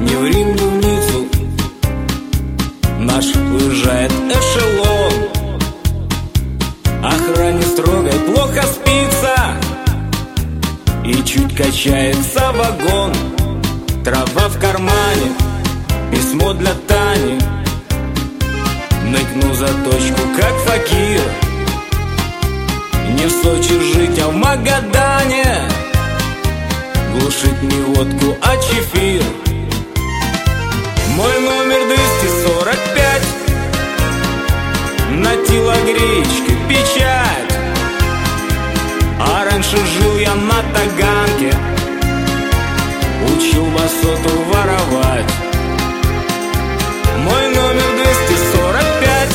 Ни в Рим, ни в Ниццу наш уезжает эшелон. Охране строгой плохо спится и чуть качается вагон. Трава в кармане, письмо для Тани. Ныкну за точку, как факир. Не в Сочи жить, а в Магадане. Глушить не водку, а чефир. Мой номер 245. На телогречке печать. А раньше жил я на Таганке. Учил басоту воровать. Мой номер 245.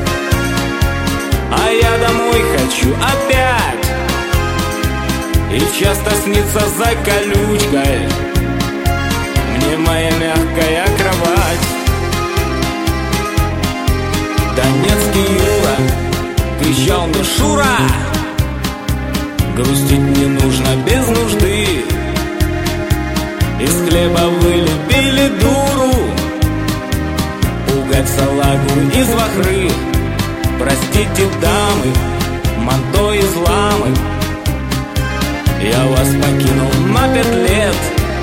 А я домой хочу опять. И часто снится за колючкой мне моя мягкая кровать. Донецкий Юра кричал мне: Шура, грустить не нужно без нужды. Из хлеба вылепили дуру, пугать салагу из вахры. Простите, дамы, манто из ламы, я вас покинул на 5 лет.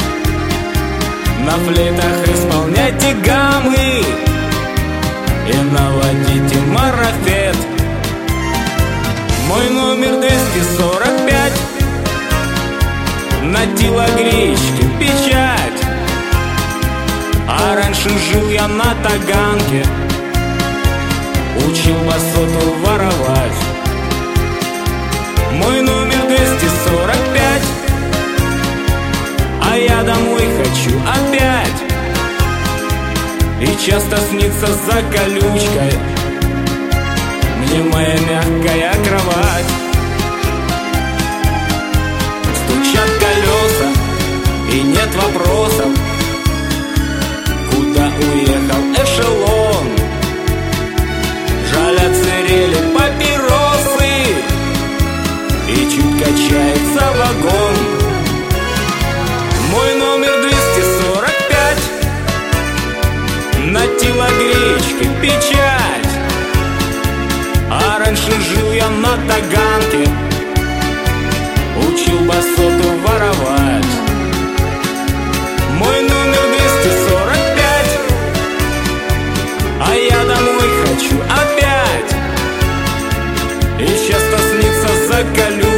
На флейтах исполняйте гаммы и наводите марафет. Мой номер 245. На телогречке печать. А раньше жил я на Таганке. Учил басоту воровать. Мой номер 245. А я домой хочу опять. И часто снится за колючкой мне моя мягкая кровать. Стучат колеса и нет вопросов, куда уехал эшелон. Жаль, отсырели папиросы и чуть качается вагон. Мой номер 245. На телогречке печать. А раньше жил я на Таганке. Учил басоту воровать. Мой номер 245. А я домой хочу опять. И часто снится за колючкой